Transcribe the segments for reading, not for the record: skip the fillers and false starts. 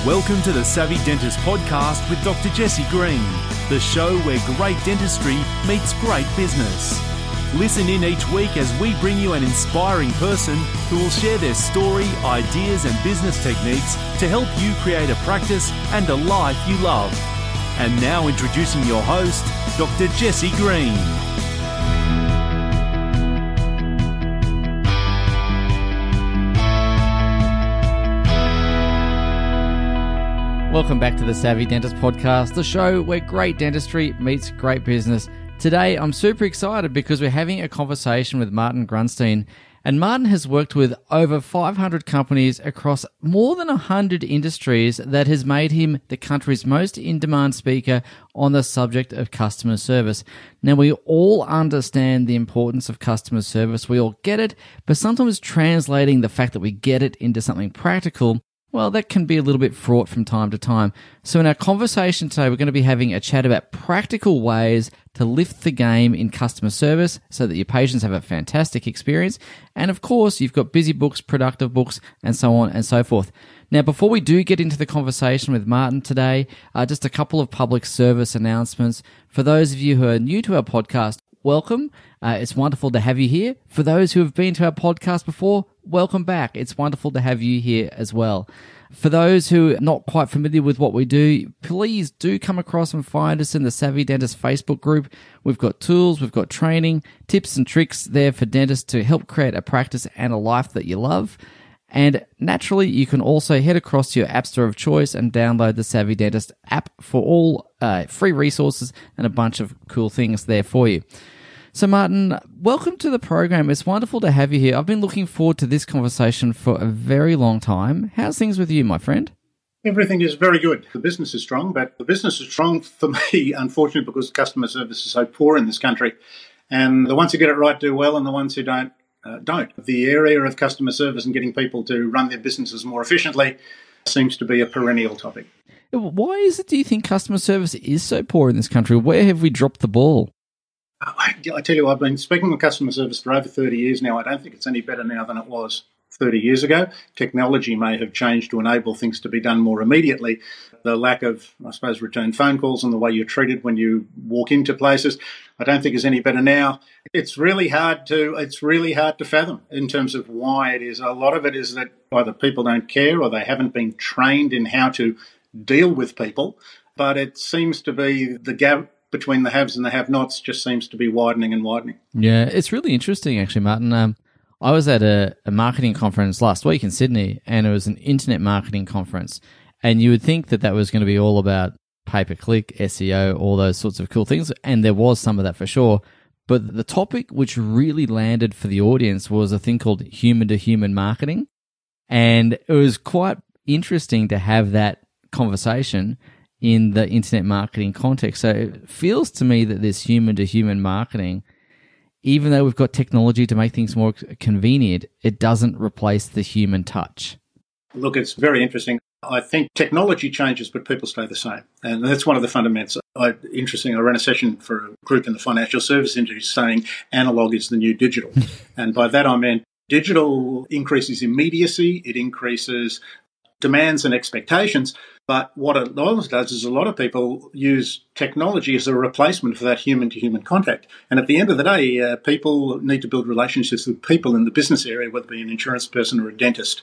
Welcome to the Savvy Dentist Podcast with Dr. Jesse Green, the show where great dentistry meets great business. Listen in each week as we bring you an inspiring person who will share their story, ideas and business techniques to help you create a practice and a life you love. And now introducing your host, Dr. Jesse Green. Welcome back to the Savvy Dentist Podcast, the show where great dentistry meets great business. Today, I'm super excited because we're having a conversation with Martin Grunstein. And Martin has worked with over 500 companies across more than 100 industries that has made him the country's most in-demand speaker on the subject of customer service. Now, we all understand the importance of customer service. We all get it, but sometimes translating the fact that we get it into something practical, well, that can be a little bit fraught from time to time. So in our conversation today, we're going to be having a chat about practical ways to lift the game in customer service so that your patients have a fantastic experience. And of course, you've got busy books, productive books, and so on and so forth. Now, before we do get into the conversation with Martin today, just a couple of public service announcements. For those of you who are new to our podcast, welcome. It's wonderful to have you here. For those who have been to our podcast before, welcome back. It's wonderful to have you here as well. For those who are not quite familiar with what we do, please do come across and find us in the Savvy Dentist Facebook group. We've got tools, we've got training, tips and tricks there for dentists to help create a practice and a life that you love. And naturally, you can also head across to your app store of choice and download the Savvy Dentist app for all free resources and a bunch of cool things there for you. So Martin, welcome to the program. It's wonderful to have you here. I've been looking forward to this conversation for a very long time. How's things with you, my friend? Everything is very good. The business is strong, but the business is strong for me, unfortunately, because customer service is so poor in this country. And the ones who get it right do well, and the ones who don't. The area of customer service and getting people to run their businesses more efficiently seems to be a perennial topic. Why is it, do you think, customer service is so poor in this country? Where have we dropped the ball? I tell you, I've been speaking with customer service for over 30 years now. I don't think it's any better now than it was 30 years ago. Technology may have changed to enable things to be done more immediately. The lack of, I suppose, return phone calls and the way you're treated when you walk into places, I don't think is any better now. It's really hard to fathom in terms of why it is. A lot of it is that either people don't care or they haven't been trained in how to deal with people. But it seems to be the gap between the haves and the have-nots just seems to be widening and widening. Yeah, it's really interesting, actually, Martin. I was at a marketing conference last week in Sydney, and it was an internet marketing conference. And you would think that that was going to be all about pay-per-click, SEO, all those sorts of cool things, and there was some of that for sure. But the topic which really landed for the audience was a thing called human-to-human marketing. And it was quite interesting to have that conversation in the internet marketing context. So it feels to me that this human-to-human marketing, even though we've got technology to make things more convenient, it doesn't replace the human touch. Look, it's very interesting. I think technology changes, but people stay the same. And that's one of the fundamentals. I ran a session for a group in the financial service industry saying analog is the new digital. And by that I meant digital increases immediacy, it increases demands and expectations. But what it always does is a lot of people use technology as a replacement for that human-to-human contact. And at the end of the day, people need to build relationships with people in the business area, whether it be an insurance person or a dentist.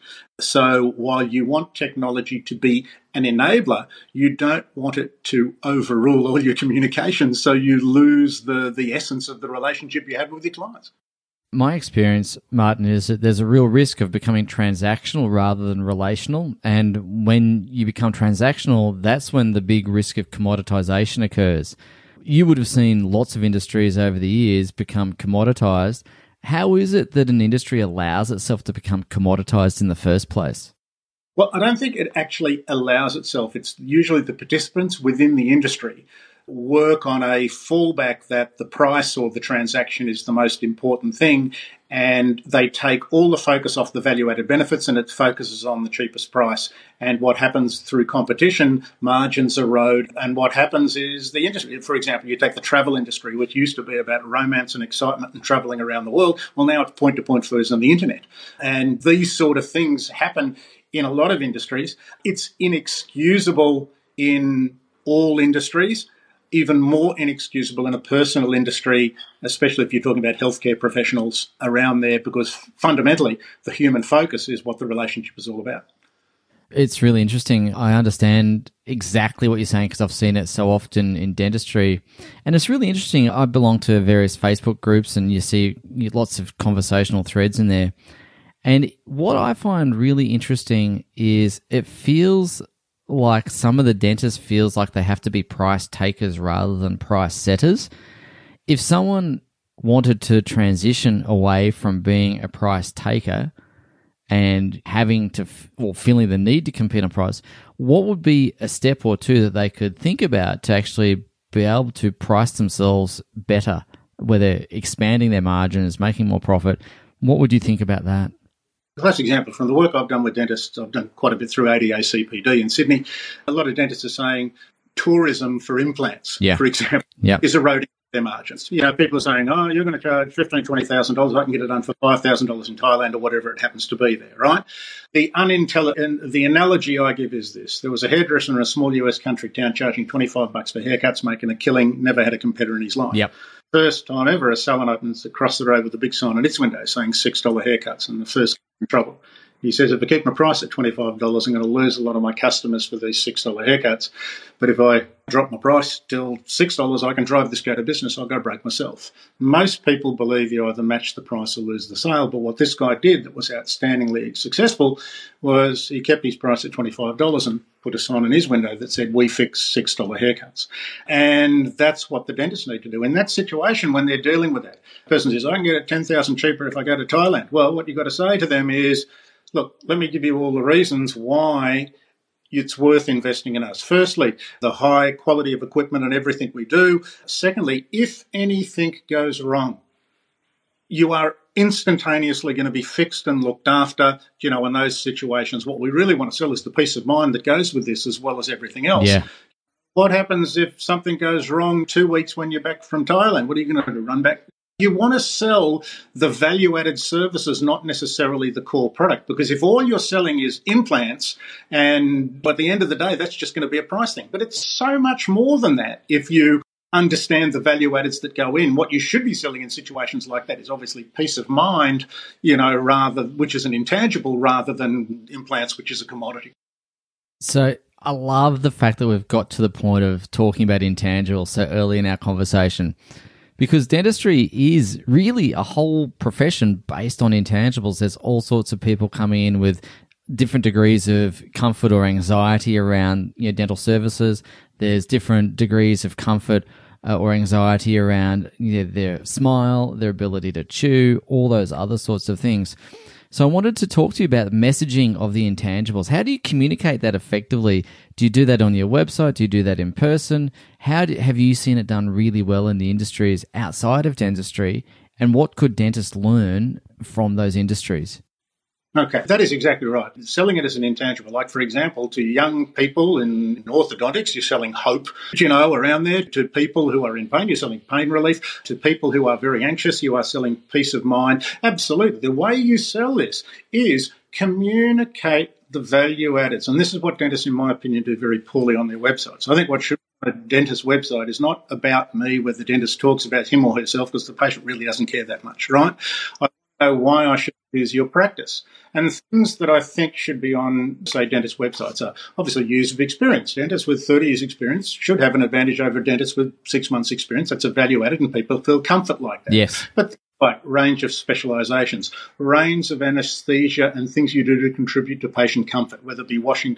So while you want technology to be an enabler, you don't want it to overrule all your communications, so you lose the essence of the relationship you have with your clients. My experience, Martin, is that there's a real risk of becoming transactional rather than relational. And when you become transactional, that's when the big risk of commoditization occurs. You would have seen lots of industries over the years become commoditized. How is it that an industry allows itself to become commoditized in the first place? Well, I don't think it actually allows itself. It's usually the participants within the industry work on a fallback that the price or the transaction is the most important thing, and they take all the focus off the value-added benefits and it focuses on the cheapest price. And what happens through competition, margins erode, and what happens is the industry, for example, you take the travel industry, which used to be about romance and excitement and travelling around the world, well, now it's point-to-point flows on the internet. And these sort of things happen in a lot of industries. It's inexcusable in all industries, even more inexcusable in a personal industry, especially if you're talking about healthcare professionals around there, because fundamentally the human focus is what the relationship is all about. It's really interesting. I understand exactly what you're saying because I've seen it so often in dentistry. And it's really interesting. I belong to various Facebook groups and you see lots of conversational threads in there. And what I find really interesting is it feels like some of the dentists feels like they have to be price takers rather than price setters. If someone wanted to transition away from being a price taker and having to, feeling the need to compete on price, what would be a step or two that they could think about to actually be able to price themselves better, whether expanding their margins, making more profit? What would you think about that? Classic example from the work I've done with dentists, I've done quite a bit through ADA CPD in Sydney. A lot of dentists are saying tourism for implants, for example, is eroding their margins. People are saying, oh, you're going to charge $15,000, $20,000. I can get it done for $5,000 in Thailand or whatever it happens to be there, right? The analogy I give is this. There was a hairdresser in a small US country town charging $25 for haircuts, making a killing, never had a competitor in his life. Yep. First time ever, a salon opens across the road with a big sign on its window saying $6 haircuts, and the first in trouble. He says, if I keep my price at $25, I'm going to lose a lot of my customers for these $6 haircuts. But if I drop my price till $6, I can drive this go to business. I'll go break myself. Most people believe you either match the price or lose the sale. But what this guy did that was outstandingly successful was he kept his price at $25 and put a sign in his window that said, we fix $6 haircuts. And that's what the dentists need to do. In that situation, when they're dealing with that, the person says, I can get it $10,000 cheaper if I go to Thailand. Well, what you've got to say to them is, look, let me give you all the reasons why it's worth investing in us. Firstly, the high quality of equipment and everything we do. Secondly, if anything goes wrong, you are instantaneously going to be fixed and looked after, in those situations. What we really want to sell is the peace of mind that goes with this as well as everything else. Yeah. What happens if something goes wrong 2 weeks when you're back from Thailand? What are you going to do, run back? You want to sell the value-added services, not necessarily the core product, because if all you're selling is implants, and by the end of the day, that's just going to be a price thing. But it's so much more than that if you understand the value-addeds that go in. What you should be selling in situations like that is obviously peace of mind, which is an intangible, rather than implants, which is a commodity. So I love the fact that we've got to the point of talking about intangibles so early in our conversation. Because dentistry is really a whole profession based on intangibles. There's all sorts of people coming in with different degrees of comfort or anxiety around dental services. There's different degrees of comfort or anxiety around their smile, their ability to chew, all those other sorts of things. So I wanted to talk to you about the messaging of the intangibles. How do you communicate that effectively? Do you do that on your website? Do you do that in person? Have you seen it done really well in the industries outside of dentistry? And what could dentists learn from those industries? Okay, that is exactly right. Selling it as an intangible, like, for example, to young people in orthodontics, you're selling hope, around there. To people who are in pain, you're selling pain relief. To people who are very anxious, you are selling peace of mind. Absolutely. The way you sell this is communicate the value added. And this is what dentists, in my opinion, do very poorly on their websites. I think what should be on a dentist's website is not about me, where the dentist talks about him or herself, because the patient really doesn't care that much, right? I know why I should use your practice. And things that I think should be on, say, dentist websites are obviously years of experience. Dentists with 30 years experience should have an advantage over dentists with 6 months experience. That's a value added and people feel comfort like that. Yes. But like range of specialisations, range of anaesthesia and things you do to contribute to patient comfort, whether it be watching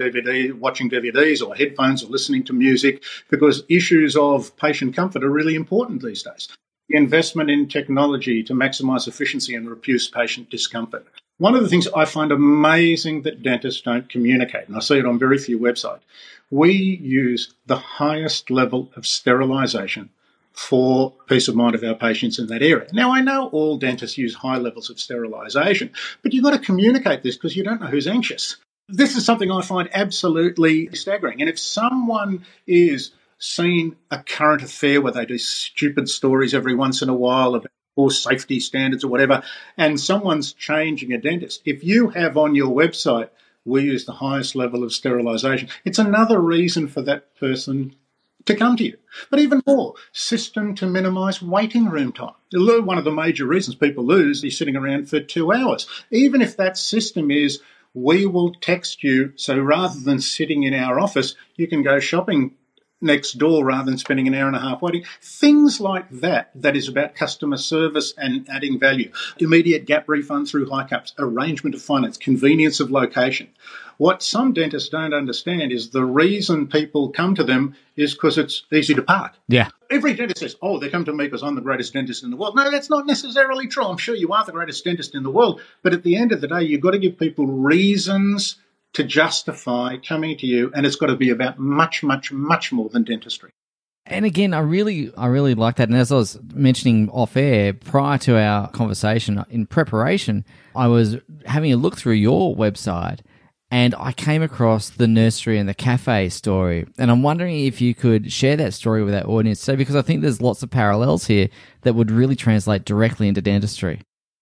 DVDs or headphones or listening to music, because issues of patient comfort are really important these days. The investment in technology to maximise efficiency and reduce patient discomfort. One of the things I find amazing that dentists don't communicate, and I see it on very few websites, we use the highest level of sterilisation for peace of mind of our patients in that area. Now, I know all dentists use high levels of sterilisation, but you've got to communicate this because you don't know who's anxious. This is something I find absolutely staggering. And if someone is seen a current affair where they do stupid stories every once in a while about poor safety standards or whatever, and someone's changing a dentist, if you have on your website We use the highest level of sterilisation. It's another reason for that person to come to you. But even more, system to minimise waiting room time. One of the major reasons people lose is sitting around for 2 hours. Even if that system is, we will text you, so rather than sitting in our office, you can go shopping next door rather than spending an hour and a half waiting. Things like that is about customer service and adding value. Immediate gap refund through high-caps, arrangement of finance, convenience of location. What some dentists don't understand is the reason people come to them is because it's easy to park. Yeah. Every dentist says, oh, they come to me because I'm the greatest dentist in the world. No, that's not necessarily true. I'm sure you are the greatest dentist in the world. But at the end of the day, you've got to give people reasons to justify coming to you, and it's got to be about much, much, much more than dentistry. And again, I really like that. And as I was mentioning off air, prior to our conversation, in preparation, I was having a look through your website and I came across the nursery and the cafe story. And I'm wondering if you could share that story with our audience. So, because I think there's lots of parallels here that would really translate directly into dentistry.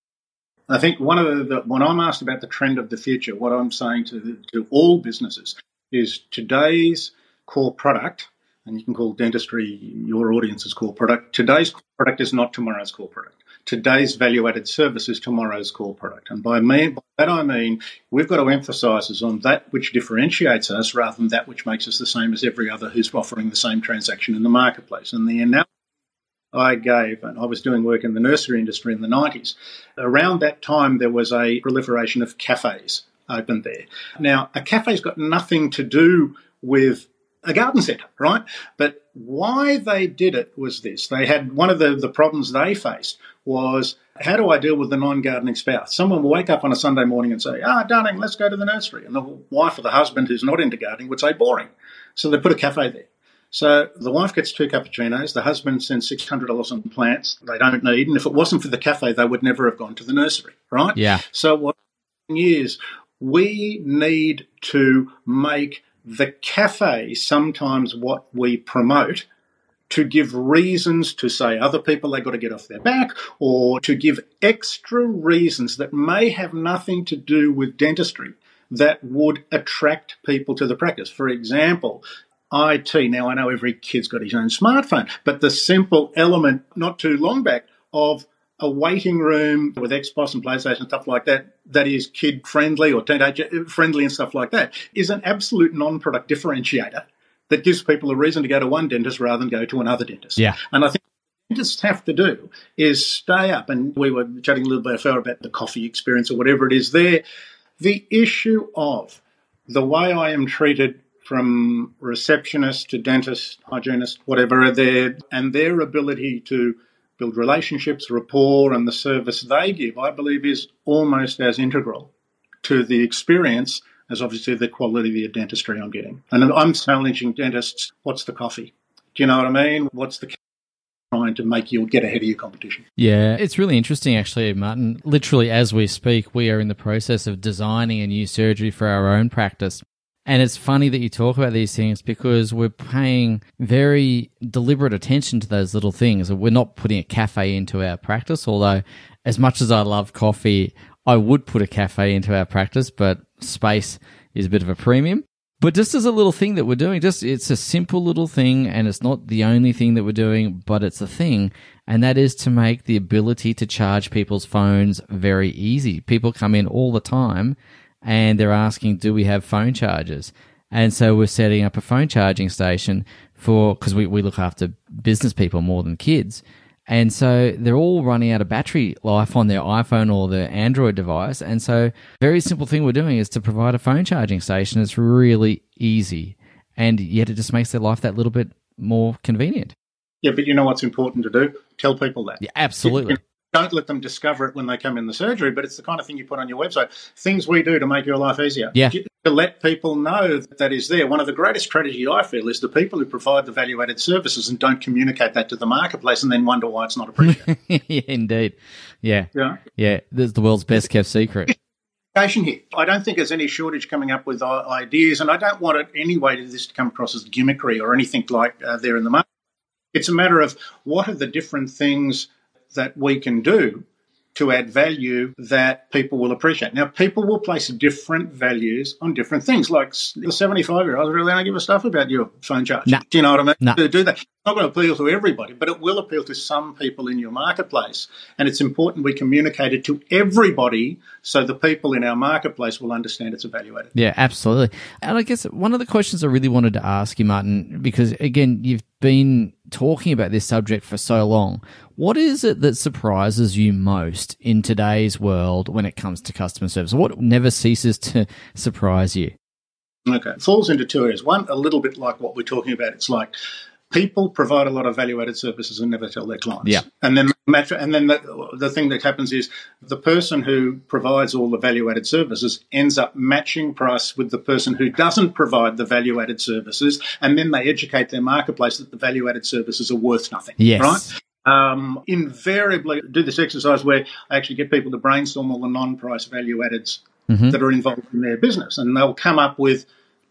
I think when I'm asked about the trend of the future, what I'm saying to all businesses is today's core product, and you can call dentistry your audience's core product. Today's core product is not tomorrow's core product. Today's value-added service is tomorrow's core product. And by that I mean we've got to emphasise on that which differentiates us rather than that which makes us the same as every other who's offering the same transaction in the marketplace. And the analogy I gave, and I was doing work in the nursery industry in the 90s, around that time there was a proliferation of cafes opened there. Now, a cafe's got nothing to do with a garden centre, right? But why they did it was this. They had one of the problems they faced was, how do I deal with the non-gardening spouse? Someone will wake up on a Sunday morning and say, darling, let's go to the nursery. And the wife or the husband who's not into gardening would say, boring. So they put a cafe there. So the wife gets 2 cappuccinos, the husband sends $600 on plants they don't need, and if it wasn't for the cafe, they would never have gone to the nursery, right? Yeah. So what is, we need to make the cafe sometimes what we promote to give reasons to say other people they've got to get off their back, or to give extra reasons that may have nothing to do with dentistry that would attract people to the practice. For example, IT. Now, I know every kid's got his own smartphone, but the simple element not too long back of a waiting room with Xbox and PlayStation, stuff like that, that is kid-friendly or teenager-friendly and stuff like that, is an absolute non-product differentiator that gives people a reason to go to one dentist rather than go to another dentist. Yeah. And I think what dentists have to do is stay up, and we were chatting a little bit about the coffee experience or whatever it is there. The issue of the way I am treated from receptionist to dentist, hygienist, whatever, and their ability to build relationships, rapport, and the service they give, I believe, is almost as integral to the experience as obviously the quality of the dentistry I'm getting. And I'm challenging dentists, what's the coffee? Do you know what I mean? What's the trying to make you get ahead of your competition? Yeah, it's really interesting actually, Martin. Literally as we speak, we are in the process of designing a new surgery for our own practice. And it's funny that you talk about these things because we're paying very deliberate attention to those little things. We're not putting a cafe into our practice, although as much as I love coffee, I would put a cafe into our practice, but space is a bit of a premium. But just as a little thing that we're doing, it's a simple little thing, and it's not the only thing that we're doing, but it's a thing, and that is to make the ability to charge people's phones very easy. People come in all the time and they're asking, do we have phone chargers? And so we're setting up a phone charging station because we look after business people more than kids. And so they're all running out of battery life on their iPhone or their Android device. And so very simple thing we're doing is to provide a phone charging station. It's really easy. And yet it just makes their life that little bit more convenient. Yeah, but you know what's important to do? Tell people that. Yeah, absolutely. Don't let them discover it when they come in the surgery, but it's the kind of thing you put on your website. Things we do to make your life easier. Yeah. To let people know that is there. One of the greatest strategies I feel is the people who provide the value-added services and don't communicate that to the marketplace and then wonder why it's not appreciated. Yeah, indeed. Yeah. Yeah. Yeah. This is the world's best kept secret. Here. I don't think there's any shortage coming up with ideas, and I don't want it anyway this to come across as gimmickry or anything like there in the market. It's a matter of what are the different things that we can do to add value that people will appreciate. Now, people will place different values on different things. Like the 75-year-olds really don't give a stuff about your phone charge. Nah. Do you know what I mean? Nah. To do that. It's not going to appeal to everybody, but it will appeal to some people in your marketplace. And it's important we communicate it to everybody so the people in our marketplace will understand it's a value added. Yeah, absolutely. And I guess one of the questions I really wanted to ask you, Martin, because again, you've been talking about this subject for so long. What is it that surprises you most in today's world when it comes to customer service? What never ceases to surprise you? Okay. It falls into two areas. One, a little bit like what we're talking about. It's like people provide a lot of value-added services and never tell their clients. Yeah. And then the thing that happens is the person who provides all the value-added services ends up matching price with the person who doesn't provide the value-added services, and then they educate their marketplace that the value-added services are worth nothing. Yes. Right? Invariably do this exercise where I actually get people to brainstorm all the non-price value-addeds that are involved in their business, and they'll come up with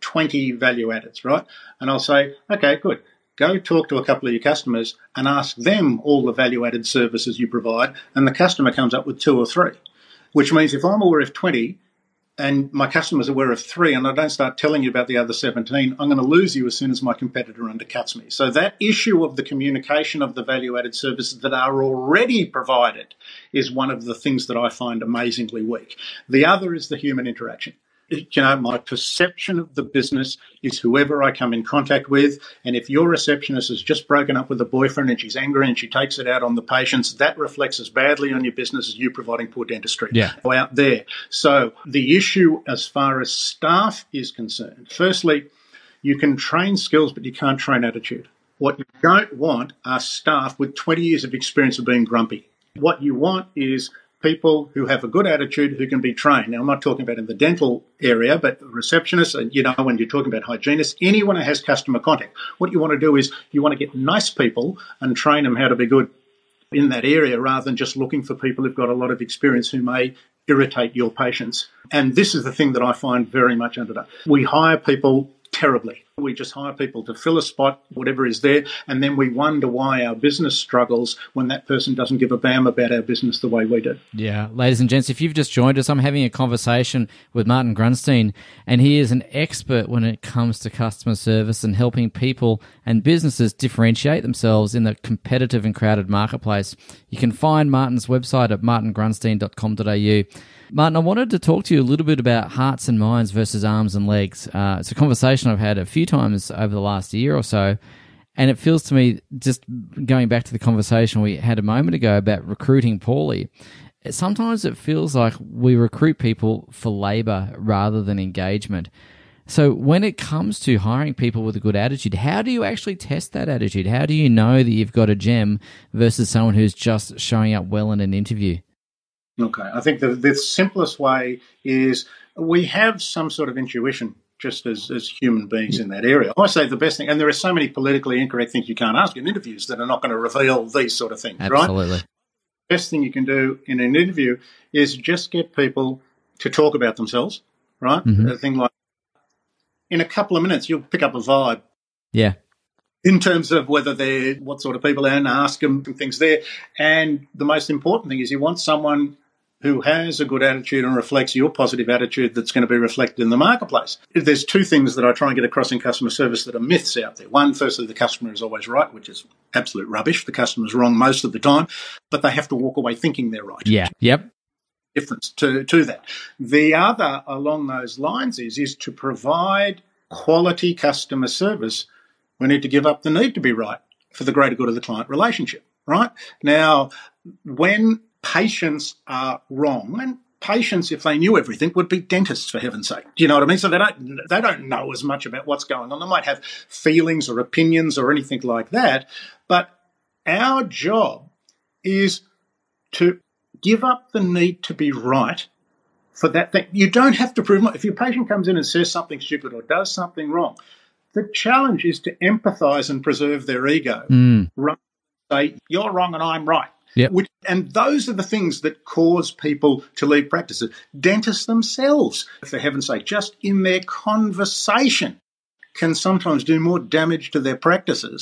20 value-addeds, right? And I'll say, okay, good. Go talk to a couple of your customers and ask them all the value-added services you provide, and the customer comes up with 2 or 3, which means if I'm aware of 20 and my customer's aware of 3 and I don't start telling you about the other 17, I'm going to lose you as soon as my competitor undercuts me. So that issue of the communication of the value-added services that are already provided is one of the things that I find amazingly weak. The other is the human interaction. You know, my perception of the business is whoever I come in contact with. And if your receptionist has just broken up with a boyfriend and she's angry and she takes it out on the patients, that reflects as badly on your business as you providing poor dentistry out there. So the issue as far as staff is concerned, firstly, you can train skills, but you can't train attitude. What you don't want are staff with 20 years of experience of being grumpy. What you want is people who have a good attitude who can be trained. Now, I'm not talking about in the dental area, but receptionists, and you know, when you're talking about hygienists, anyone who has customer contact. What you want to do is you want to get nice people and train them how to be good in that area rather than just looking for people who've got a lot of experience who may irritate your patients. And this is the thing that I find very much underdone. We hire people terribly. We just hire people to fill a spot, whatever is there, and then we wonder why our business struggles when that person doesn't give a bam about our business the way we do. Yeah, ladies and gents, if you've just joined us, I'm having a conversation with Martin Grunstein, and he is an expert when it comes to customer service and helping people and businesses differentiate themselves in the competitive and crowded marketplace. You can find Martin's website at martingrunstein.com.au. Martin, I wanted to talk to you a little bit about hearts and minds versus arms and legs. It's a conversation I've had a few times over the last year or so, and it feels to me, just going back to the conversation we had a moment ago about recruiting poorly, sometimes it feels like we recruit people for labour rather than engagement. So when it comes to hiring people with a good attitude, how do you actually test that attitude? How do you know that you've got a gem versus someone who's just showing up well in an interview? Okay, I think the simplest way is we have some sort of intuition just as human beings in that area. I say the best thing, and there are so many politically incorrect things you can't ask in interviews that are not going to reveal these sort of things, Absolutely. Right? The best thing you can do in an interview is just get people to talk about themselves, right? A thing like, in a couple of minutes, you'll pick up a vibe. Yeah. In terms of whether they're what sort of people they are, and ask them things there. And the most important thing is you want someone who has a good attitude and reflects your positive attitude that's going to be reflected in the marketplace. There's 2 things that I try and get across in customer service that are myths out there. One, firstly, the customer is always right, which is absolute rubbish. The customer's wrong most of the time, but they have to walk away thinking they're right. Yeah. Yep. Difference to that. The other along those lines is to provide quality customer service. We need to give up the need to be right for the greater good of the client relationship, right? Now, when patients are wrong, and patients, if they knew everything, would be dentists, for heaven's sake. Do you know what I mean? So they don't know as much about what's going on. They might have feelings or opinions or anything like that, but our job is to give up the need to be right for that thing. You don't have to prove. If your patient comes in and says something stupid or does something wrong, the challenge is to empathise and preserve their ego. Rather than say, you're wrong and I'm right. Yep. And those are the things that cause people to leave practices. Dentists themselves, for heaven's sake, just in their conversation, can sometimes do more damage to their practices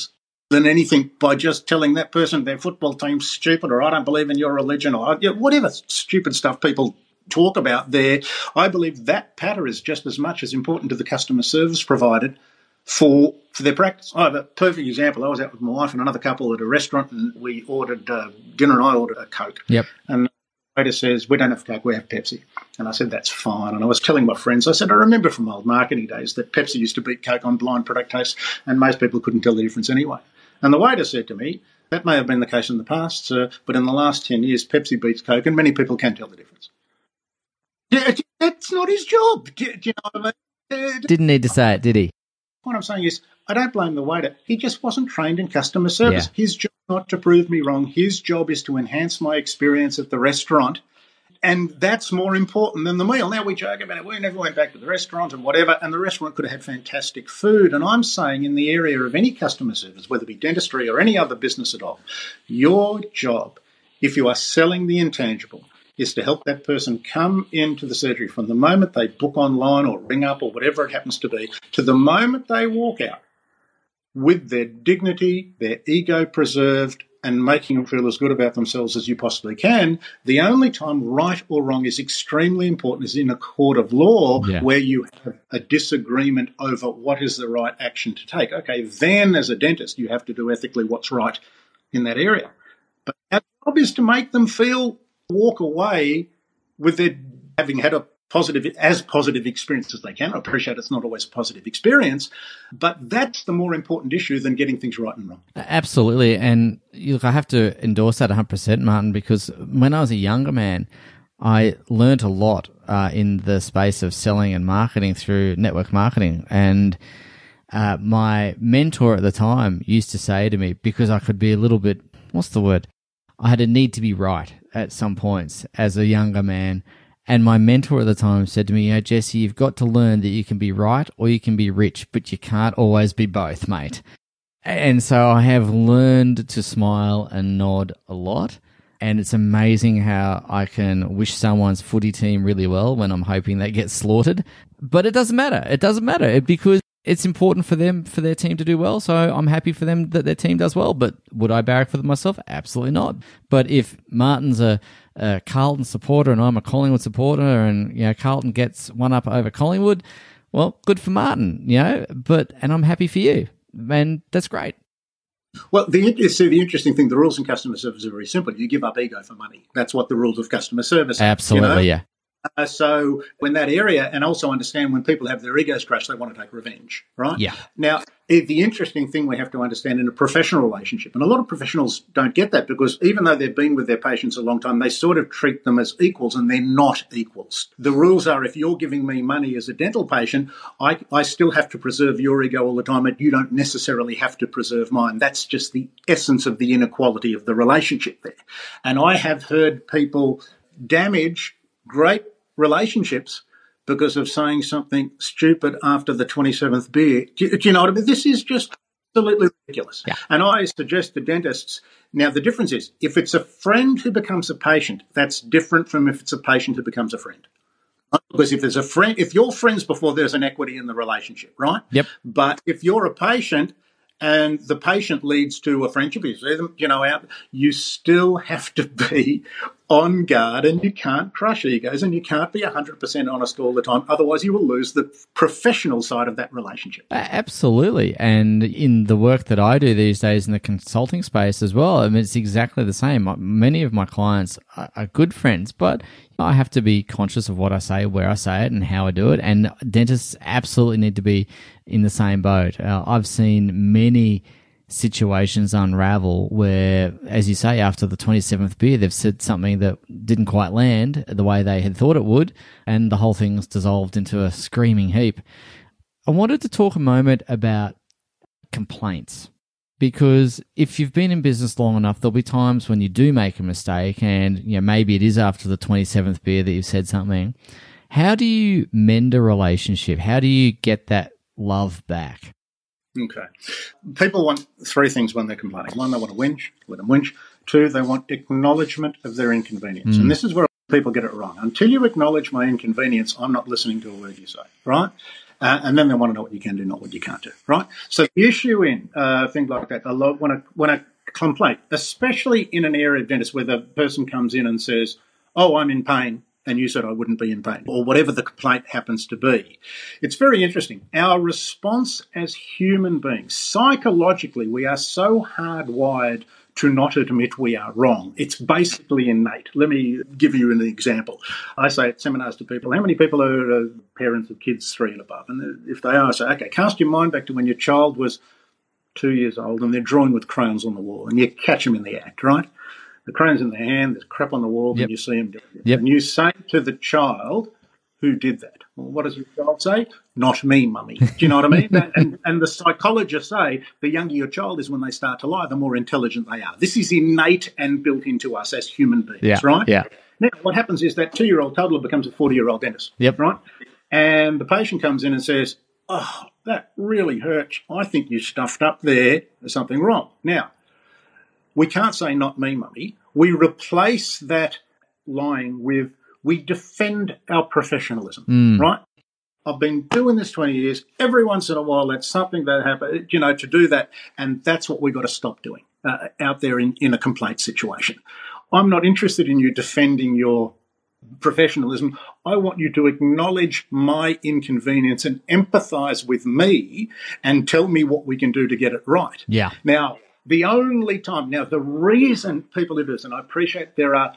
than anything by just telling that person their football team's stupid, or I don't believe in your religion, or whatever stupid stuff people talk about there. I believe that patter is just as much as important to the customer service provided for their practice. I have a perfect example. I was out with my wife and another couple at a restaurant, and we ordered dinner, and I ordered a Coke. Yep. And the waiter says, "We don't have Coke, we have Pepsi." And I said, "That's fine." And I was telling my friends, I said, "I remember from old marketing days that Pepsi used to beat Coke on blind product taste, and most people couldn't tell the difference anyway." And the waiter said to me, "That may have been the case in the past, sir, but in the last 10 years, Pepsi beats Coke, and many people can tell the difference." Yeah, that's not his job. Do you know what I mean? Didn't need to say it, did he? What I'm saying is, I don't blame the waiter. He just wasn't trained in customer service. Yeah. His job is not to prove me wrong. His job is to enhance my experience at the restaurant. And that's more important than the meal. Now, we joke about it. We never went back to the restaurant and whatever, and the restaurant could have had fantastic food. And I'm saying in the area of any customer service, whether it be dentistry or any other business at all, your job, if you are selling the intangible, is to help that person come into the surgery from the moment they book online or ring up or whatever it happens to be, to the moment they walk out with their dignity, their ego preserved, and making them feel as good about themselves as you possibly can. The only time right or wrong is extremely important is in a court of law, where you have a disagreement over what is the right action to take. Okay, then as a dentist, you have to do ethically what's right in that area. But our job is to make them walk away with their having had a positive experience as they can. I appreciate it's not always a positive experience, but that's the more important issue than getting things right and wrong. Absolutely. And look, I have to endorse that 100%, Martin, because when I was a younger man, I learned a lot in the space of selling and marketing through network marketing. And my mentor at the time used to say to me, because I could be a little bit, I had a need to be right at some points as a younger man. And my mentor at the time said to me, Jesse, you've got to learn that you can be right or you can be rich, but you can't always be both, mate. And so I have learned to smile and nod a lot. And it's amazing how I can wish someone's footy team really well when I'm hoping they get slaughtered. But it doesn't matter. It doesn't matter because it's important for them, for their team to do well. So I'm happy for them that their team does well. But would I barrack for them myself? Absolutely not. But if Martin's a Carlton supporter and I'm a Collingwood supporter and, Carlton gets one up over Collingwood, well, good for Martin, and I'm happy for you. And that's great. Well, the interesting thing, the rules in customer service are very simple. You give up ego for money. That's what the rules of customer service are. Absolutely, yeah. So when that area, and also understand when people have their egos crushed, they want to take revenge, right? Yeah. Now, the interesting thing we have to understand in a professional relationship, and a lot of professionals don't get that because even though they've been with their patients a long time, they sort of treat them as equals and they're not equals. The rules are if you're giving me money as a dental patient, I still have to preserve your ego all the time and you don't necessarily have to preserve mine. That's just the essence of the inequality of the relationship there. And I have heard people damage great relationships because of saying something stupid after the 27th beer. Do you know what I mean? This is just absolutely ridiculous. Yeah. And I suggest to dentists, now the difference is if it's a friend who becomes a patient, that's different from if it's a patient who becomes a friend. Because if there's a friend, if you're friends before there's an equity in the relationship, right? Yep. But if you're a patient and the patient leads to a friendship, you see them, out, you still have to be on guard and you can't crush egos and you can't be 100% honest all the time. Otherwise, you will lose the professional side of that relationship. Absolutely. And in the work that I do these days in the consulting space as well, I mean, it's exactly the same. Many of my clients are good friends, but I have to be conscious of what I say, where I say it, and how I do it. And dentists absolutely need to be in the same boat. I've seen many situations unravel where, as you say, after the 27th beer, they've said something that didn't quite land the way they had thought it would, and the whole thing's dissolved into a screaming heap. I wanted to talk a moment about complaints, because if you've been in business long enough, there'll be times when you do make a mistake and maybe it is after the 27th beer that you've said something. How do you mend a relationship? How do you get that love back? Okay. People want three things when they're complaining. One, they want to whinge, let them whinge. Two, they want acknowledgement of their inconvenience. And this is where people get it wrong. Until you acknowledge my inconvenience, I'm not listening to a word you say, right? And then they want to know what you can do, not what you can't do, right? So the issue in things like that, when a complaint, especially in an area of dentistry where the person comes in and says, oh, I'm in pain, and you said I wouldn't be in pain, or whatever the complaint happens to be. It's very interesting. Our response as human beings, psychologically, we are so hardwired to not admit we are wrong. It's basically innate. Let me give you an example. I say at seminars to people, how many people are parents of kids 3 and above? And if they are, I say, okay, cast your mind back to when your child was 2 years old and they're drawing with crayons on the wall and you catch them in the act, right? The crayon's in their hand, there's crap on the wall, and you see them doing it. Yep. And you say to the child, who did that? Well, what does your child say? Not me, mummy. Do you know what I mean? and the psychologists say the younger your child is when they start to lie, the more intelligent they are. This is innate and built into us as human beings, right? Yeah. Now, what happens is that 2-year-old toddler becomes a 40-year-old dentist, right? And the patient comes in and says, oh, that really hurts. I think you stuffed up there. There's something wrong. Now, we can't say not me, mummy. We replace that lying with we defend our professionalism, right? I've been doing this 20 years. Every once in a while, that's something that happens, to do that. And that's what we've got to stop doing out there in a complaint situation. I'm not interested in you defending your professionalism. I want you to acknowledge my inconvenience and empathise with me and tell me what we can do to get it right. Yeah. Now, the reason people do this, and I appreciate there are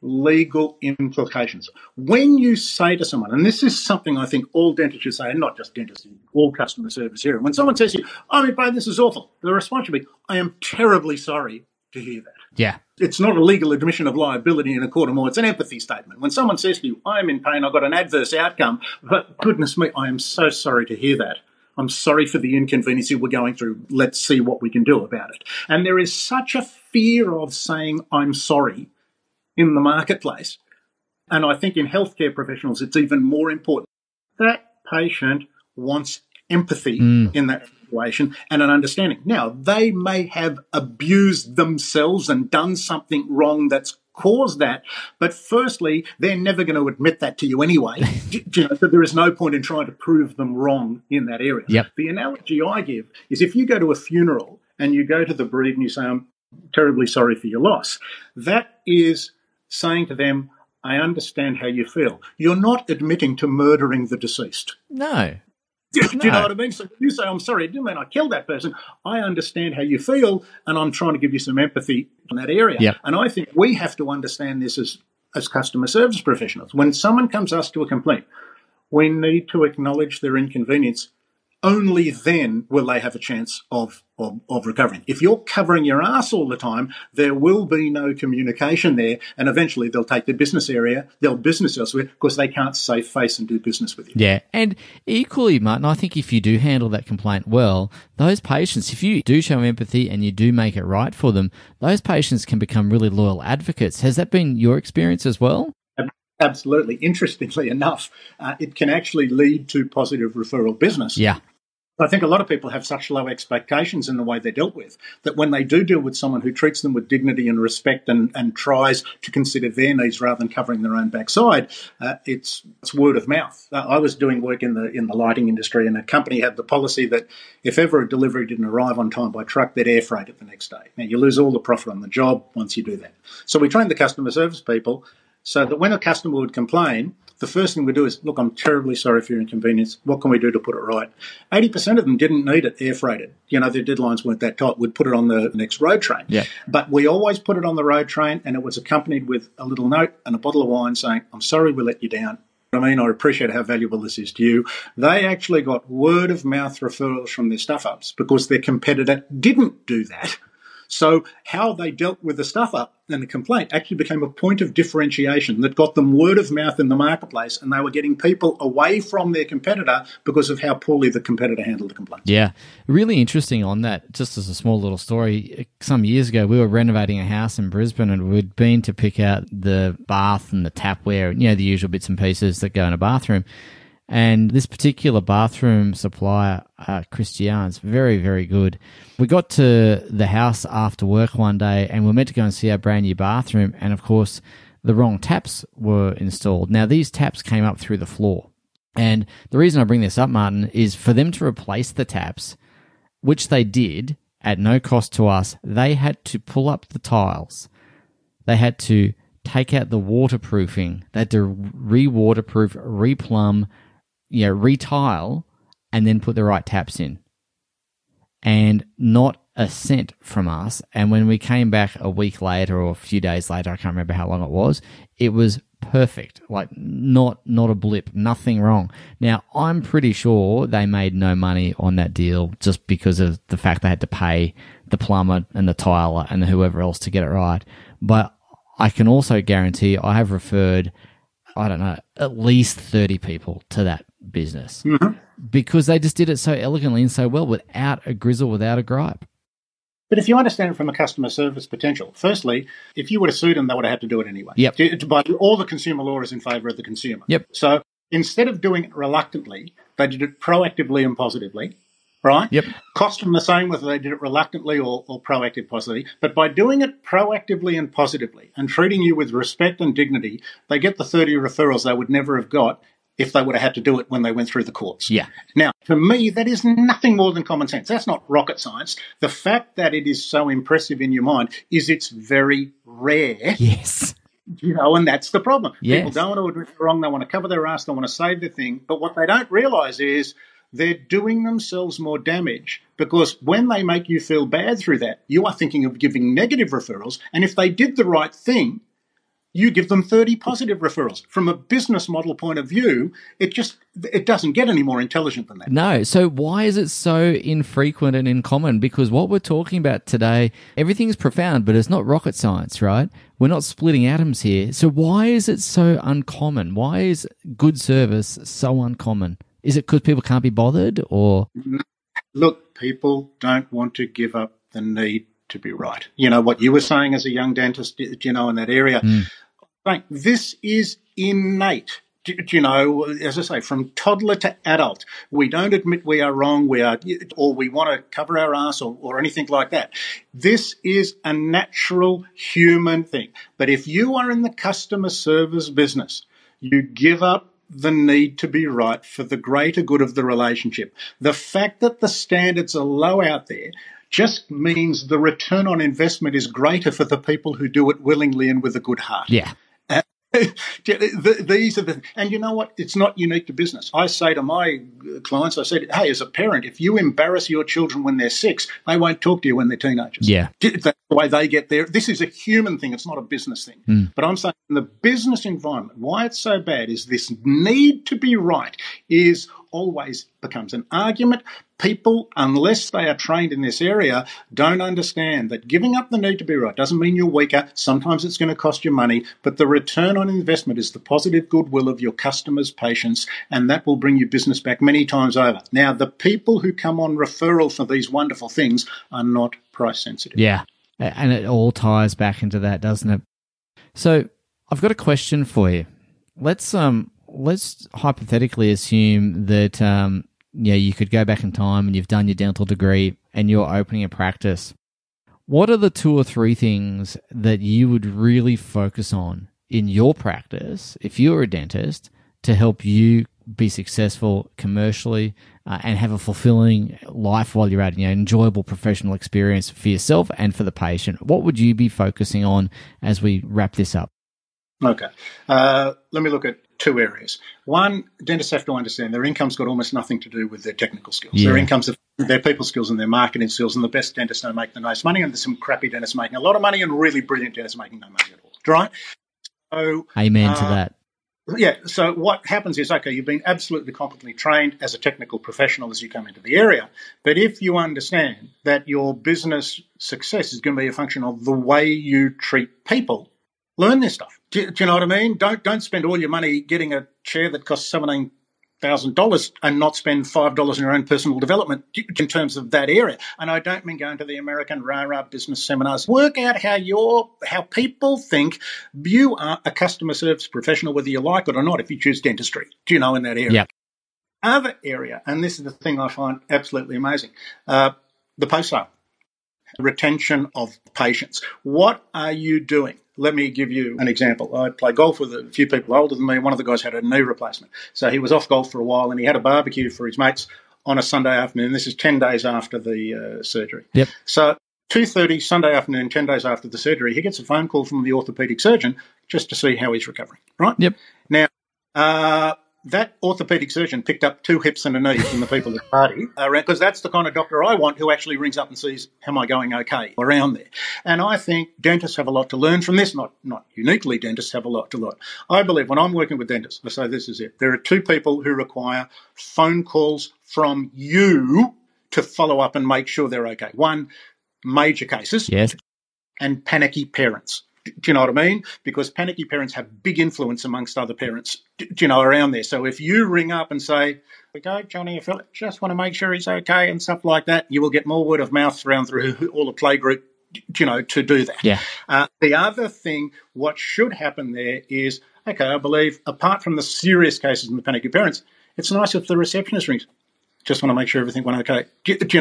legal implications. When you say to someone, and this is something I think all dentists should say, and not just dentists, all customer service here, when someone says to you, I'm in pain, this is awful, the response should be, I am terribly sorry to hear that. Yeah. It's not a legal admission of liability in a court of law. It's an empathy statement. When someone says to you, I am in pain, I've got an adverse outcome, but goodness me, I am so sorry to hear that. I'm sorry for the inconvenience you were going through. Let's see what we can do about it. And there is such a fear of saying I'm sorry in the marketplace. And I think in healthcare professionals, it's even more important. That patient wants empathy in that situation and an understanding. Now, they may have abused themselves and done something wrong that's caused that, but firstly, they're never going to admit that to you anyway. So there is no point in trying to prove them wrong in that area. Yep. The analogy I give is if you go to a funeral and you go to the bereaved and you say, I'm terribly sorry for your loss, that is saying to them, I understand how you feel. You're not admitting to murdering the deceased. No. Do you know what I mean? So you say, I'm sorry, it didn't mean I killed that person. I understand how you feel, and I'm trying to give you some empathy in that area. Yep. And I think we have to understand this as customer service professionals. When someone comes us to a complaint, we need to acknowledge their inconvenience. Only then will they have a chance of recovering. If you're covering your ass all the time, there will be no communication there, and eventually they'll take their business elsewhere because they can't save face and do business with you. Yeah, and equally, Martin, I think if you do handle that complaint well, those patients, if you do show empathy and you do make it right for them, those patients can become really loyal advocates. Has that been your experience as well? Absolutely. Interestingly enough, it can actually lead to positive referral business. Yeah. I think a lot of people have such low expectations in the way they're dealt with that when they do deal with someone who treats them with dignity and respect and tries to consider their needs rather than covering their own backside, it's word of mouth. I was doing work in the lighting industry, and a company had the policy that if ever a delivery didn't arrive on time by truck, they'd air freight it the next day. Now, you lose all the profit on the job once you do that. So we trained the customer service people so that when a customer would complain, the first thing we do is, look, I'm terribly sorry for your inconvenience. What can we do to put it right? 80% of them didn't need it air freighted. Their deadlines weren't that tight. We'd put it on the next road train. Yeah. But we always put it on the road train, and it was accompanied with a little note and a bottle of wine saying, I'm sorry we let you down. I appreciate how valuable this is to you. They actually got word of mouth referrals from their stuff-ups because their competitor didn't do that. So how they dealt with the stuff-up and the complaint actually became a point of differentiation that got them word of mouth in the marketplace, and they were getting people away from their competitor because of how poorly the competitor handled the complaint. Yeah, really interesting on that. Just as a small little story, some years ago we were renovating a house in Brisbane, and we'd been to pick out the bath and the tapware, the usual bits and pieces that go in a bathroom. And this particular bathroom supplier, Christian's, very, very good. We got to the house after work one day and we were meant to go and see our brand new bathroom. And of course, the wrong taps were installed. Now, these taps came up through the floor. And the reason I bring this up, Martin, is for them to replace the taps, which they did at no cost to us. They had to pull up the tiles. They had to take out the waterproofing. They had to re-waterproof, re-plumb, retile, and then put the right taps in. And not a cent from us. And when we came back a week later or a few days later, I can't remember how long it was perfect. Like not a blip, nothing wrong. Now, I'm pretty sure they made no money on that deal just because of the fact they had to pay the plumber and the tiler and whoever else to get it right. But I can also guarantee I have referred, I don't know, at least 30 people to that business because they just did it so elegantly and so well without a grizzle, without a gripe. But if you understand it from a customer service potential, firstly, if you would have sued them, they would have had to do it anyway. Yep. But all the consumer law is in favour of the consumer. Yep. So instead of doing it reluctantly, they did it proactively and positively, right? Yep. Cost them the same whether they did it reluctantly or proactive positively. But by doing it proactively and positively and treating you with respect and dignity, they get the 30 referrals they would never have got if they would have had to do it when they went through the courts. Yeah. Now, to me, that is nothing more than common sense. That's not rocket science. The fact that it is so impressive in your mind is it's very rare. Yes. And that's the problem. Yes. People don't want to admit wrong. They want to cover their ass. They want to save their thing. But what they don't realise is they're doing themselves more damage because when they make you feel bad through that, you are thinking of giving negative referrals. And if they did the right thing, you give them 30 positive referrals. From a business model point of view, it doesn't get any more intelligent than that. No. So why is it so infrequent and uncommon? Because what we're talking about today, everything's profound, but it's not rocket science, right? We're not splitting atoms here. So why is it so uncommon? Why is good service so uncommon? Is it because people can't be bothered or? Look, people don't want to give up the need to be right. You know, what you were saying as a young dentist, in that area. This is innate. As I say, from toddler to adult, we don't admit we are wrong, or we want to cover our ass or anything like that. This is a natural human thing. But if you are in the customer service business, you give up the need to be right for the greater good of the relationship. The fact that the standards are low out there just means the return on investment is greater for the people who do it willingly and with a good heart. Yeah. These are the, and you know what? It's not unique to business. I say to my clients, hey, as a parent, if you embarrass your children when they're 6, they won't talk to you when they're teenagers. Yeah. That's the way they get there. This is a human thing. It's not a business thing. But I'm saying in the business environment, why it's so bad is this need to be right is always becomes an argument. People, unless they are trained in this area, don't understand that giving up the need to be right doesn't mean you're weaker. Sometimes it's going to cost you money, but the return on investment is the positive goodwill of your customers' patients, and that will bring you business back many times over. Now, the people who come on referral for these wonderful things are not price sensitive. Yeah, and it all ties back into that, doesn't it? So I've got a question for you. Let's hypothetically assume that you could go back in time and you've done your dental degree and you're opening a practice. What are the 2 or 3 things that you would really focus on in your practice, if you were a dentist, to help you be successful commercially and have a fulfilling life while you're at it, enjoyable professional experience for yourself and for the patient? What would you be focusing on as we wrap this up? Okay. Let me look at 2 areas. One, dentists have to understand their income's got almost nothing to do with their technical skills. Yeah. Their income's their people skills and their marketing skills, and the best dentists don't make the most money, and there's some crappy dentists making a lot of money and really brilliant dentists making no money at all. Right? So, amen to that. Yeah, so what happens is, okay, you've been absolutely competently trained as a technical professional as you come into the area, but if you understand that your business success is going to be a function of the way you treat people, learn this stuff. Do you know what I mean? Don't spend all your money getting a chair that costs $17,000 and not spend $5 in your own personal development in terms of that area. And I don't mean going to the American rah-rah business seminars. Work out how people think you are a customer service professional, whether you like it or not, if you choose dentistry. Do you know, in that area? Yep. Other area, and this is the thing I find absolutely amazing, the post-sale. retention of patients. What are you doing? Let me give you an example. I play golf with a few people older than me. One of the guys had a knee replacement. So he was off golf for a while and he had a barbecue for his mates on a Sunday afternoon. This is 10 days after the surgery. Yep. So 2:30 Sunday afternoon, 10 days after the surgery, he gets a phone call from the orthopaedic surgeon just to see how he's recovering, right? Yep. Now, that orthopaedic surgeon picked up 2 hips and a knee from the people at the party, because that's the kind of doctor I want who actually rings up and sees, am I going okay around there? And I think dentists have a lot to learn from this, not uniquely dentists have a lot to learn. I believe when I'm working with dentists, I say this is it. There are 2 people who require phone calls from you to follow up and make sure they're okay. One, major cases. Yes. And panicky parents. Do you know what I mean? Because panicky parents have big influence amongst other parents, around there. So if you ring up and say, okay, Johnny, I just want to make sure he's okay and stuff like that, you will get more word of mouth around through all the play group, to do that. Yeah. The other thing, what should happen there is, okay, I believe apart from the serious cases and the panicky parents, it's nice if the receptionist rings. Just want to make sure everything went okay. To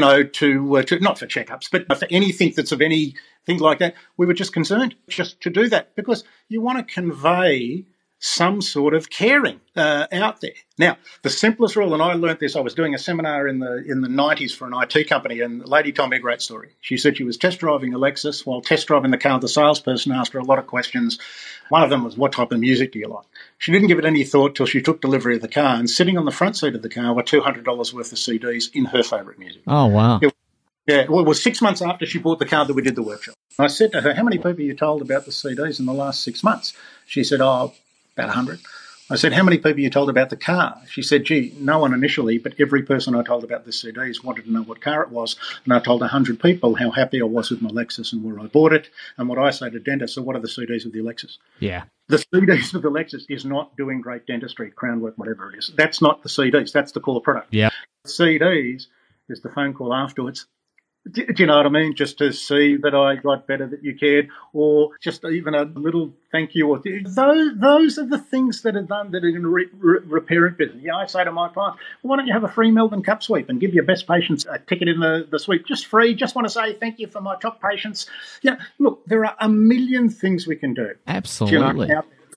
not for checkups, but for anything that's of anything like that. We were just concerned just to do that because you want to convey some sort of caring out there. Now, the simplest rule, and I learnt this, I was doing a seminar in the 90s for an IT company, and the lady told me a great story. She said she was test driving a Lexus. While test driving the car, the salesperson asked her a lot of questions. One of them was, what type of music do you like? She didn't give it any thought till she took delivery of the car, and sitting on the front seat of the car were $200 worth of CDs in her favourite music. Oh, wow. It was 6 months after she bought the car that we did the workshop. I said to her, how many people you told about the CDs in the last 6 months? She said, about 100. I said, how many people you told about the car? She said, gee, no one initially, but every person I told about the CDs wanted to know what car it was. And I told 100 people how happy I was with my Lexus and where I bought it. And what I say to dentists, so what are the CDs of the Lexus? Yeah. The CDs of the Lexus is not doing great dentistry, crown work, whatever it is. That's not the CDs. That's the core product. Yeah. The CDs is the phone call afterwards. Do you know what I mean? Just to see that I got better, that you cared, or just even a little thank you. Or those are the things that are done that are going to repair it business. Yeah, I say to my clients, well, why don't you have a free Melbourne Cup sweep and give your best patients a ticket in the sweep, just free. Just want to say thank you for my top patients. Yeah, look, there are a million things we can do. Absolutely.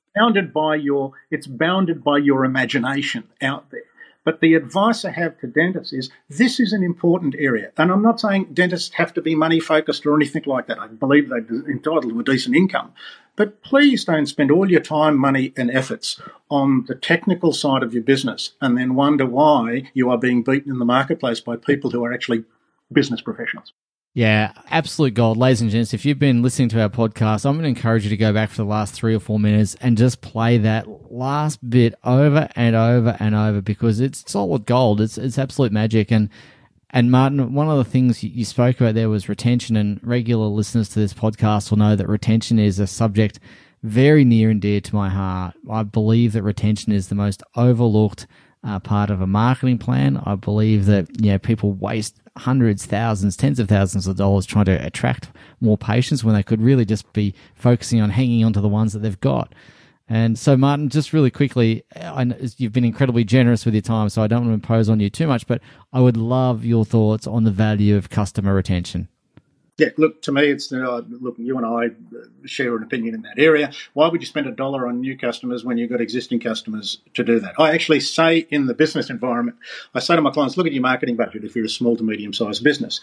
It's bounded by your imagination out there. But the advice I have to dentists is this is an important area. And I'm not saying dentists have to be money-focused or anything like that. I believe they're entitled to a decent income. But please don't spend all your time, money and efforts on the technical side of your business and then wonder why you are being beaten in the marketplace by people who are actually business professionals. Yeah, absolute gold. Ladies and gents, if you've been listening to our podcast, I'm going to encourage you to go back for the last 3 or 4 minutes and just play that last bit over and over and over because it's solid gold. It's absolute magic. And Martin, one of the things you spoke about there was retention, and regular listeners to this podcast will know that retention is a subject very near and dear to my heart. I believe that retention is the most overlooked part of a marketing plan. I believe that people waste hundreds, thousands, tens of thousands of dollars trying to attract more patients when they could really just be focusing on hanging on to the ones that they've got. And so, Martin, just really quickly, I know you've been incredibly generous with your time, so I don't want to impose on you too much, but I would love your thoughts on the value of customer retention. Yeah, look, to me, it's look, you and I share an opinion in that area. Why would you spend $1 on new customers when you've got existing customers to do that? I actually say in the business environment, I say to my clients, look at your marketing budget if you're a small to medium-sized business.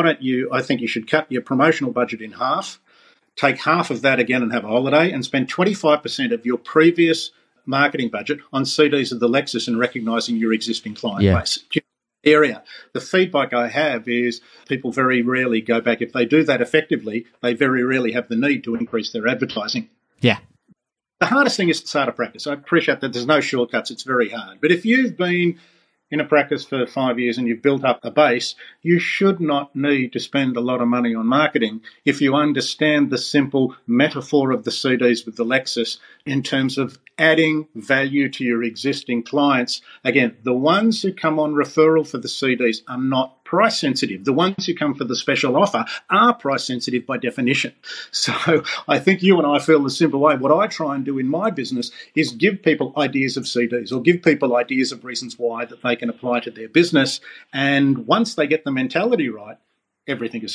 I think you should cut your promotional budget in half, take half of that again and have a holiday, and spend 25% of your previous marketing budget on CDs of the Lexus and recognising your existing client base. Area. The feedback I have is people very rarely go back. If they do that effectively, they very rarely have the need to increase their advertising. Yeah. The hardest thing is to start a practice. I appreciate that there's no shortcuts. It's very hard. But if you've been in a practice for 5 years and you've built up a base, you should not need to spend a lot of money on marketing if you understand the simple metaphor of the CDs with the Lexus in terms of adding value to your existing clients. Again, the ones who come on referral for the CDs are not price sensitive. The ones who come for the special offer are price sensitive by definition. So I think you and I feel the simple way. What I try and do in my business is give people ideas of CDs or give people ideas of reasons why that they can apply to their business. And once they get the mentality right, everything is simple.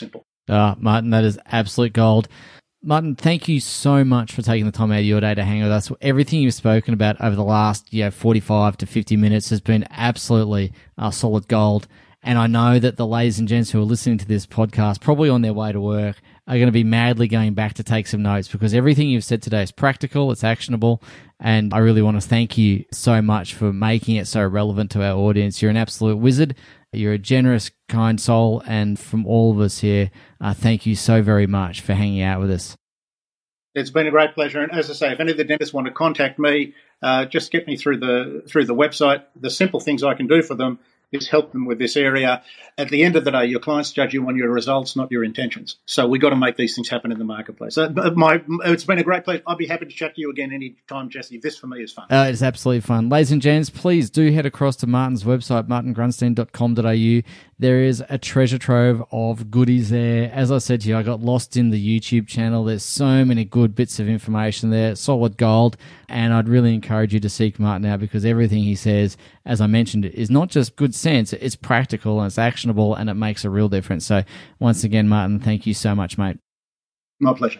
Martin, that is absolute gold. Martin, thank you so much for taking the time out of your day to hang with us. Everything you've spoken about over the last 45 to 50 minutes has been absolutely solid gold. And I know that the ladies and gents who are listening to this podcast, probably on their way to work, are going to be madly going back to take some notes, because everything you've said today is practical, it's actionable, and I really want to thank you so much for making it so relevant to our audience. You're an absolute wizard. You're a generous, kind soul, and from all of us here, thank you so very much for hanging out with us. It's been a great pleasure, and as I say, if any of the dentists want to contact me, just get me through the website. The simple things I can do for them is help them with this area. At the end of the day, your clients judge you on your results, not your intentions. So we've got to make these things happen in the marketplace. It's been a great pleasure. I'll be happy to chat to you again any time, Jesse. This for me is fun. It's absolutely fun. Ladies and gents, please do head across to Martin's website, martingrunstein.com.au. There is a treasure trove of goodies there. As I said to you, I got lost in the YouTube channel. There's so many good bits of information there, solid gold, and I'd really encourage you to seek Martin out, because everything he says, as I mentioned, is not just good sense, it's practical and it's actionable and it makes a real difference. So once again, Martin, thank you so much, mate. My pleasure.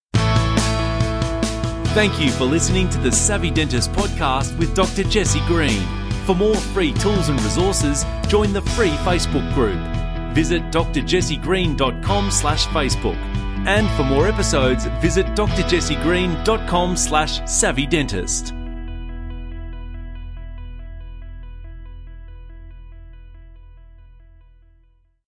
Thank you for listening to the Savvy Dentist podcast with Dr. Jesse Green. For more free tools and resources, join the free Facebook group. Visit drjessegreen.com/Facebook. And for more episodes, visit drjessegreen.com/savvydentist.